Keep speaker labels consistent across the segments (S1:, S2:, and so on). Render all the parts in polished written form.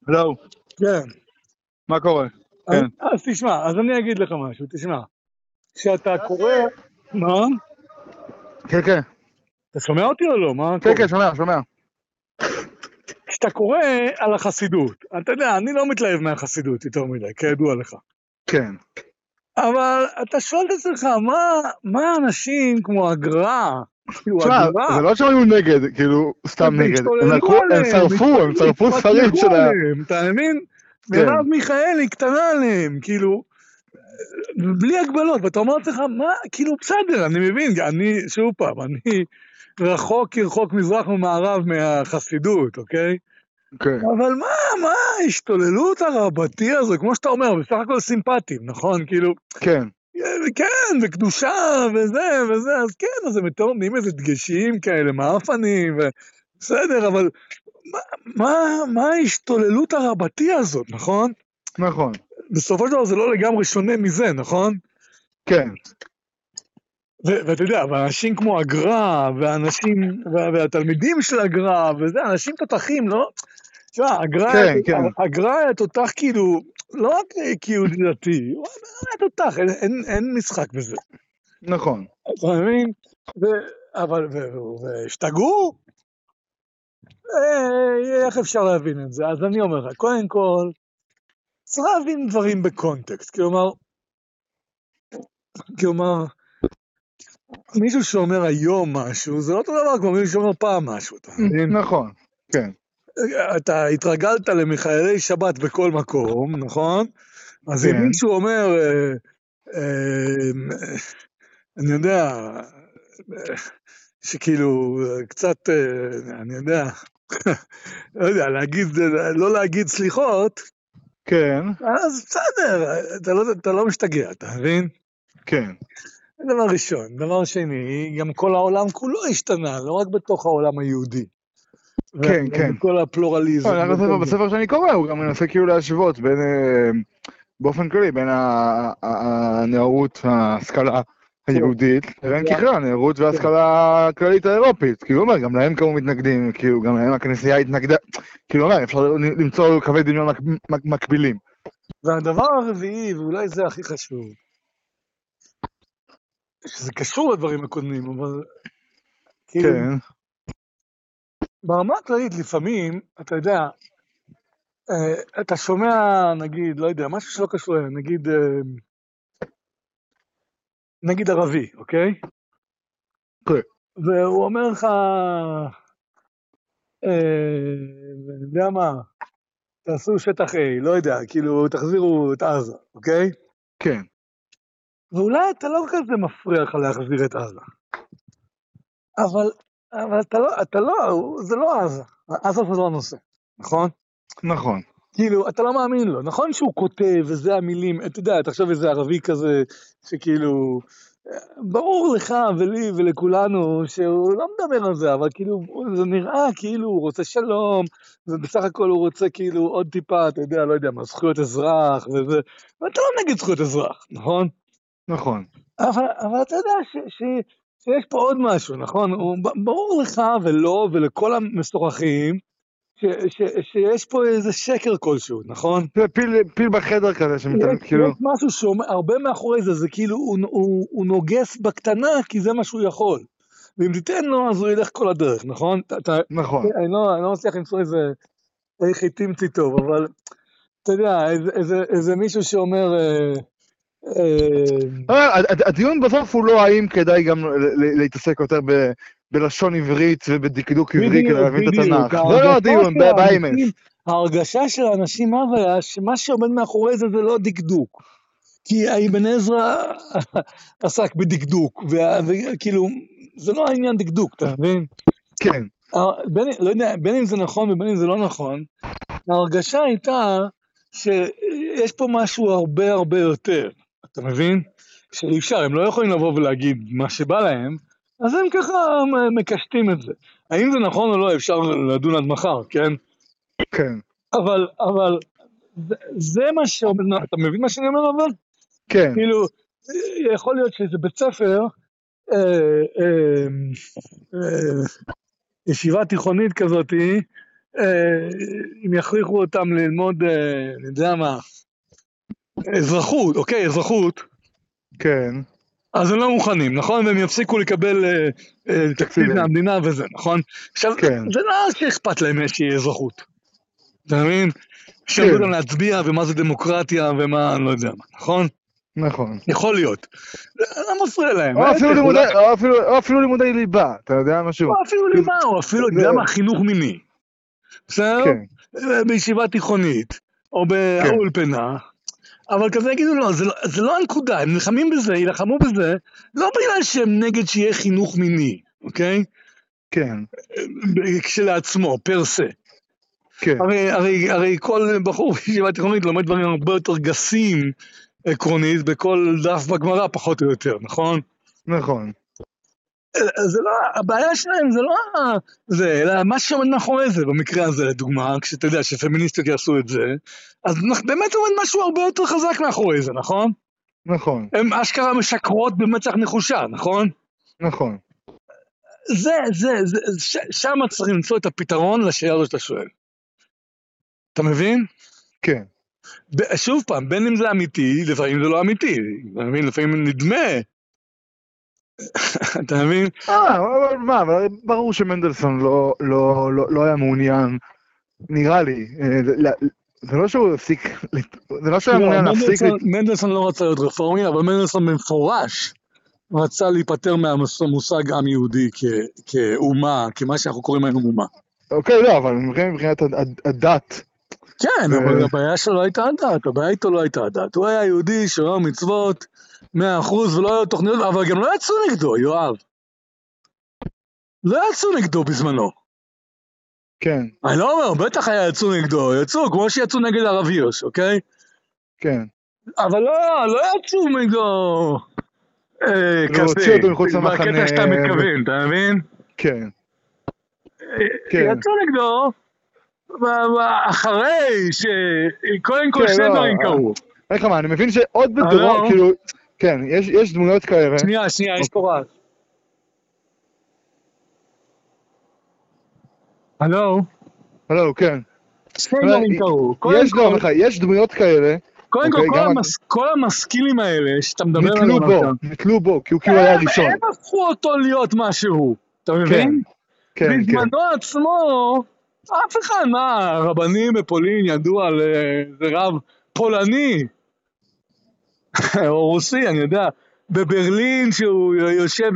S1: לא,
S2: כן.
S1: מה קורה? כן.
S2: אז תשמע, אז אני אגיד לך משהו, תשמע. כשאתה קורא... מה?
S1: כן, כן.
S2: אתה שומע אותי או לא? מה
S1: כן,
S2: קורה?
S1: כן, שומע.
S2: כשאתה קורא על החסידות, אתה יודע, אני לא מתלהב מהחסידות יותר מדי, כידוע לך.
S1: כן.
S2: אבל אתה שואל את עצמך, מה אנשים כמו הגר"א, כאילו
S1: תשמע,
S2: הגר"א,
S1: זה לא שהיו נגד, כאילו, סתם נגד. הם שרפו ספרים
S2: התפתחו
S1: של ה...
S2: עליהם, אתה מבין?
S1: כן.
S2: מרב מיכאלי קטנה עליהם, כאילו, בלי הגבלות, ואתה אומר לך, מה, כאילו, בסדר, אני מבין, אני, שוב פעם, אני רחוק כרחוק מזרח ומערב מהחסידות, אוקיי?
S1: כן.
S2: אבל מה ההשתוללות הרבתי הזו, כמו שאתה אומר, בסך הכל סימפטיים, נכון? כאילו,
S1: כן.
S2: כן, וקדושה, וזה, אז כן, אז הם יותר נותנים איזה דגשים כאלה, מאפנים, בסדר, אבל מה ההשתוללות הרבתי הזאת, נכון?
S1: נכון.
S2: בסופו של דבר זה לא לגמרי שונה מזה, נכון?
S1: כן.
S2: ואתה יודע, ואנשים כמו הגר"א, והתלמידים של הגר"א, וזה, אנשים תותחים, לא? תשמע,
S1: כן, כן.
S2: הגר"א היה תותח כאילו, לא רק כיהודי דתי, הוא היה תותח, אין משחק בזה.
S1: נכון.
S2: אתה מבין? אבל, והשתגעו? איך אפשר להבין את זה? אז אני אומר לך, קודם כל, צריך להבין דברים בקונטקסט, כלומר, מישהו שאומר היום משהו, זה לא אותו דבר כמו מישהו שאומר פעם משהו, אתה מבין?
S1: נכון. כן.
S2: אתה התרגלת למחללי שבת בכל מקום, נכון? אז אם
S1: כן.
S2: מישהו אומר, אני יודע, שכאילו קצת, אני יודע, לא להגיד סליחות,
S1: כן.
S2: אז בסדר, אתה לא משתגע, אתה מבין?
S1: כן.
S2: דבר ראשון. דבר שני, גם כל העולם כולו השתנה, לא רק בתוך העולם היהודי.
S1: כן, כן.
S2: וכל הפלורליזם.
S1: בספר שאני קורא, הוא גם מנסה כאילו להשוות בין, באופן כללי, בין הנאורות, ההשכלה היהודית, לבין ככלל, הנאורות וההשכלה הכללית האירופית. כאילו, הוא אומר, גם להם כמו מתנגדים, כאילו, גם להם הכנסייה התנגדה, כאילו, הוא אומר, אפשר למצוא קווי דמיון מקבילים.
S2: והדבר הרביעי, ואולי זה הכי חשוב, שזה קשור לדברים הקודמים, אבל כאילו,
S1: כן.
S2: ברמה הכללית לפעמים, אתה יודע, אתה שומע, נגיד, לא יודע, משהו שלא קשור, נגיד ערבי, אוקיי?
S1: כן.
S2: והוא אומר לך, אני יודע מה, תעשו שטח A, לא יודע, כאילו, תחזירו את עזה, אוקיי?
S1: כן.
S2: ואולי אתה לא כזה מפריע לך להחזיר את עזה. אבל אתה לא, זה לא עזה. עזה זה לא הנושא, נכון?
S1: נכון.
S2: כאילו, אתה לא מאמין לו. נכון שהוא כותב, וזה המילים, אתה יודע, תחשוב איזה ערבי כזה, שכאילו, ברור לך ולי ולכולנו, שהוא לא מדבר על זה, אבל כאילו, זה נראה כאילו הוא רוצה שלום, ובסך הכל הוא רוצה כאילו עוד טיפה, אתה יודע, לא יודע מה, זכויות אזרח, וזה, ואתה לא נגד זכויות אזרח, נכון?
S1: נכון.
S2: אבל אתה יודע שיש פה עוד משהו, נכון? ברור לך ולא ולכל המשוחחים שיש פה איזה שקר כלשהו, נכון?
S1: זה פיל בחדר כזה שמתאמן, כאילו...
S2: יש משהו שהרבה מאחורי זה, זה כאילו הוא נוגס בקטנה כי זה מה שהוא יכול. ואם תיתן לו אז הוא ילך כל הדרך, נכון?
S1: נכון.
S2: אני לא מצליח למצוא איזה חיטים טוב, אבל אתה יודע, איזה מישהו שאומר...
S1: הדיון בסוף הוא לא האם כדאי גם להתעסק יותר בלשון עברית ובדקדוק עברי כדי להבין את התנ"ך. זה לא הדיון, באמס.
S2: ההרגשה של האנשים היה שמה שעומד מאחורי זה זה לא דקדוק. כי האבן עזרא עסק בדקדוק, וכאילו, זה לא העניין דקדוק, אתה מבין?
S1: כן.
S2: לא יודע, בין אם זה נכון ובין אם זה לא נכון, ההרגשה הייתה שיש פה משהו הרבה הרבה יותר, אתה מבין? שאי אפשר, הם לא יכולים לבוא ולהגיד מה שבא להם, אז הם ככה מקשטים את זה. האם זה נכון או לא, אפשר לדון עד מחר, כן?
S1: כן.
S2: אבל זה מה שאומר, אתה מבין מה שאני אומר אבל?
S1: כן.
S2: כאילו, יכול להיות שזה בית ספר, ישיבה תיכונית כזאת, אם יכריחו אותם ללמוד, אני יודע מה, אזרחות, אוקיי, אזרחות,
S1: כן,
S2: אז הם לא מוכנים, נכון? והם יפסיקו לקבל תקציב מהמדינה וזה, נכון? עכשיו,
S1: כן,
S2: זה לא שאכפת להם שיהיה אזרחות, אתה מבין? שאמרו
S1: כן,
S2: אותם להצביע ומה זה דמוקרטיה ומה, אני לא יודע מה, נכון?
S1: נכון.
S2: יכול להיות. לא מפריע להם,
S1: או אפילו לימודי ליבה, אתה יודע משהו?
S2: או אפילו
S1: כאילו,
S2: ליבה, או אפילו, אתה יודע מה, חינוך מיני. בסדר?
S1: כן,
S2: בישיבה תיכונית, או
S1: כן,
S2: באולפנה, אבל כזה יגידו לו, זה לא הנקודה, הם נלחמים בזה, ילחמו בזה, לא בגלל שהם נגד שיהיה חינוך מיני, אוקיי?
S1: כן,
S2: כשלעצמו, פרסה.
S1: כן,
S2: הרי כל בחור בישיבה תיכונית לומד דברים הרבה יותר גסים, עקרונית, בכל דף בגמרא, פחות או יותר, נכון?
S1: נכון,
S2: זה לא, הבעיה שלהם זה לא זה, אלא מה שעומד מאחורי זה, במקרה הזה לדוגמה, כשאתה יודע שפמיניסטיות יעשו את זה, אז באמת עומד משהו הרבה יותר חזק מאחורי זה, נכון?
S1: נכון,
S2: הם אשכרה משקרות במצח נחושה, נכון?
S1: נכון,
S2: שם צריך למצוא את הפתרון לשאלה הזו שאתה שואל. אתה מבין?
S1: כן.
S2: שוב פעם, בין אם זה אמיתי, לפעמים זה לא אמיתי, אתה מבין? לפעמים נדמה, אתה מבין?
S1: אבל מה, אבל ברור שמנדלסון לא היה מעוניין, נראה לי, זה לא שהוא הפסיק, זה לא שהיה מעוניין להפסיק,
S2: מנדלסון לא רצה להיות רפורמי, אבל מנדלסון במפורש רצה להיפטר מהמושג עם יהודי כאומה, כמה שאנחנו קוראים היום אומה.
S1: אוקיי, לא, אבל מבחינת הדת.
S2: כן, אבל הבעיה שלו לא הייתה הדת, הבעיה איתו לא הייתה הדת. הוא היה יהודי, שומר מצוות, 100%, ולא היו תוכניות, אבל גם לא יצאו נגדו, יואב. לא יצאו נגדו בזמנו.
S1: כן.
S2: אני לא אומר, בטח היה יצאו נגדו, יצאו כמו שיצאו נגד הרב הירש, אוקיי?
S1: כן.
S2: אבל לא יצאו נגדו כזה,
S1: הוציאו אותו מחוץ למחנה.
S2: בקטע שאתה מתכוון, אתה מבין?
S1: כן.
S2: יצאו נגדו, אחרי שקודם כל שני דברים קרו.
S1: אני מבין שעוד בדורות, כאילו, כן, יש דמויות כאלה.
S2: שנייה, יש פה רעש. הלו,
S1: כן.
S2: שני דברים קרו.
S1: יש דמויות כאלה.
S2: קודם כל המשכילים האלה שאתה מדבר עליהם,
S1: נתלו בו, כי הוא כאילו היה ראשון.
S2: הם הפכו אותו להיות משהו, אתה מבין?
S1: כן.
S2: בזמנו עצמו, אף אחד, רבנים בפולין ידעו על זה רב פולני, או רוסי, אני יודע, בברלין שהוא יושב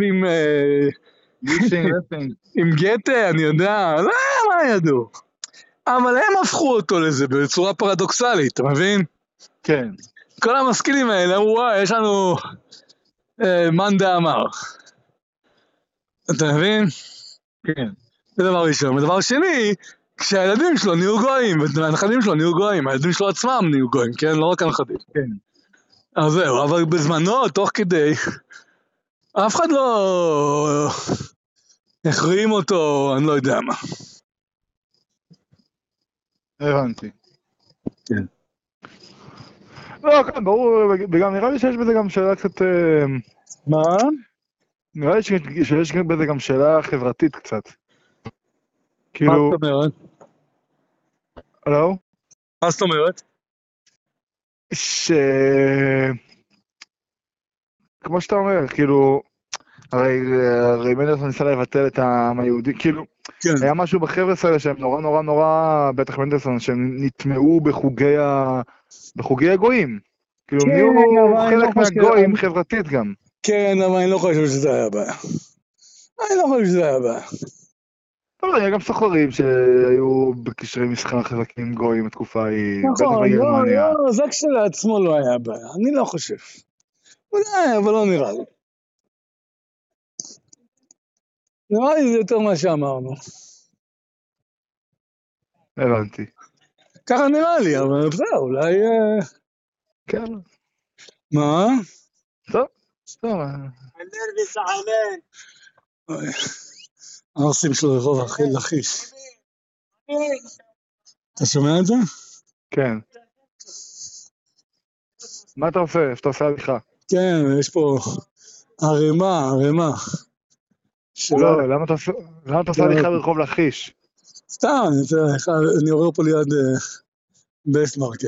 S2: עם גתה, אני יודע, לא, מה ידעו? אבל הם הפכו אותו לזה בצורה פרדוקסלית, אתה מבין?
S1: כן.
S2: כל המשכילים האלה אמרו, וואי, יש לנו מאן דאמר. אתה מבין?
S1: כן.
S2: זה דבר ראשון. ודבר שני, כשהילדים שלו נהיו גויים, והנכדים שלו נהיו גויים, הילדים שלו עצמם נהיו גויים, כן? לא רק הנכדים.
S1: כן.
S2: אז זהו, אבל בזמנו, תוך כדי, אף אחד לא החרים אותו, אני לא יודע מה.
S1: הבנתי.
S2: כן.
S1: לא, כן, ברור, וגם נראה לי שיש בזה גם שאלה קצת...
S2: מה?
S1: נראה לי שיש בזה גם שאלה חברתית קצת. כאילו...
S2: מה זאת אומרת?
S1: הלו?
S2: מה זאת אומרת?
S1: כמו שאתה אומר, כאילו... הרי מנדלסון ניסה לבטל את העם היהודי, כאילו...
S2: כן.
S1: היה משהו בחבר'ה האלה שהם נורא, בטח מנדלסון, שהם נטמעו בחוגי הגויים. כאילו, הם נהיו חלק מהגויים חברתית גם.
S2: כן, אבל אני לא חושב שזה היה בעיה.
S1: לא, היה גם סוחרים שהיו בקשרי מסחר חזקים גויים בתקופה ההיא, בטח בגרמניה.
S2: נכון, זה כשלעצמו לא היה בעיה, אני לא חושב. אולי, אבל לא נראה לי. נראה לי זה יותר מה שאמרנו.
S1: הבנתי.
S2: ככה נראה לי, אבל בסדר, אולי...
S1: כן.
S2: מה?
S1: טוב.
S3: הנרביס עליין.
S2: הערסים של רחוב לכיש. אתה שומע את זה?
S1: כן. מה אתה עושה? איפה אתה עושה הליכה?
S2: כן, יש פה ערימה.
S1: לא, למה אתה עושה הליכה ברחוב לכיש?
S2: סתם, אני עובר פה ליד בסט מרקט.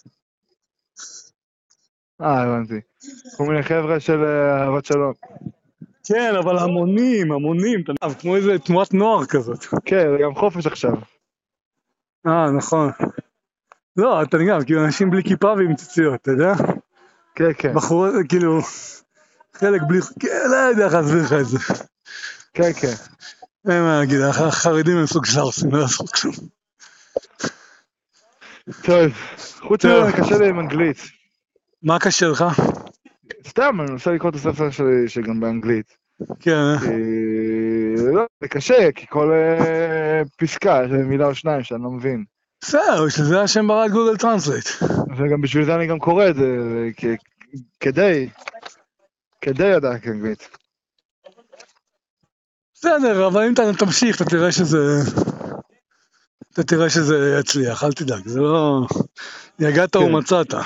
S1: הבנתי. כל מיני חבר'ה של אהבת שלום.
S2: כן, אבל המונים, אתה יודע, כמו איזה תנועת נוער כזאת.
S1: כן, זה גם חופש עכשיו.
S2: נכון. לא, אתה גם, כאילו אנשים בלי כיפה ועם ציציות, אתה יודע?
S1: כן, כן.
S2: בחורות, כאילו, חלק בלי, לא יודע איך להסביר לך את זה.
S1: כן, כן.
S2: אין מה להגיד, החרדים הם סוג של ערסים, לא יעשו כלום.
S1: טוב, חוץ מזה קשה לי עם אנגלית.
S2: מה קשה לך?
S1: סתם, אני מנסה לקרוא את הספר שלי שגם באנגלית.
S2: כן.
S1: לא, זה קשה, כי כל פסקה יש מילה או שניים שאני לא מבין.
S2: בסדר, שזה השם ברק גוגל טרנסלייט.
S1: וגם בשביל זה אני גם קורא את זה, כדי לדעת אנגלית.
S2: בסדר, אבל אם אתה תמשיך, אתה תראה שזה יצליח, אל תדאג, זה לא... יגעת ומצאת.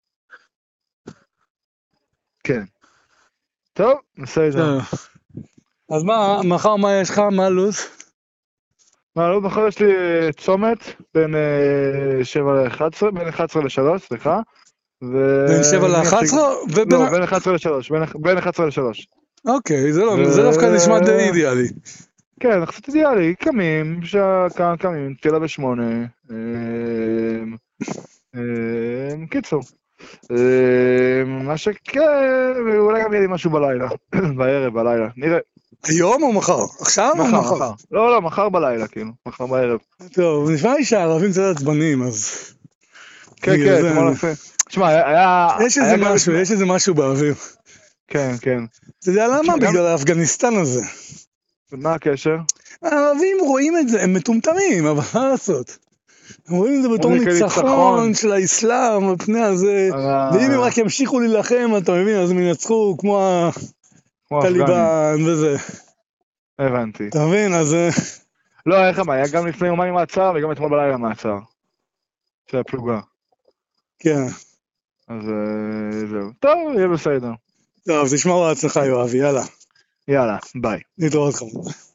S1: כן. טוב, נעשה את זה.
S2: אז מחר מה יש לך? מה הלו"ז?
S1: מחר יש לי צומת בין 7 ל-11, בין 11 ל-3, סליחה.
S2: בין 7 ל-11?
S1: לא, בין 11 ל-3, בין 11 ל-3.
S2: אוקיי, זה דווקא נשמע די אידיאלי.
S1: כן, קצת אידיאלי, קמים, תפילה ב8. קיצור. מה שכן, ואולי גם יהיה לי משהו בלילה, בלילה, נראה.
S2: היום או מחר? עכשיו או מחר?
S1: לא, מחר בלילה, כאילו, מחר בערב.
S2: טוב, נשמע לי שהערבים קצת עצבנים, אז...
S1: כן, כמו לפי. תשמע,
S2: יש איזה משהו באוויר.
S1: כן.
S2: אתה יודע למה? בגלל האפגניסטן הזה.
S1: מה הקשר?
S2: הערבים רואים את זה, הם מטומטמים, אבל מה לעשות? הם רואים את זה בתור ניצחון של האסלאם, על פני הזה, ואם הם רק ימשיכו להילחם, אתה מבין, אז הם ינצחו כמו הטליבן וזה.
S1: הבנתי.
S2: אתה מבין, אז...
S1: לא, איך אמר, היה גם לפני יומיים מעצר, וגם אתמול בלילה מעצר. של הפלוגה.
S2: כן.
S1: אז זהו. טוב, יהיה בסדר.
S2: טוב, תשמעו להצלחה, יואבי, יאללה.
S1: יאללה, ביי.
S2: נתראות חמוד.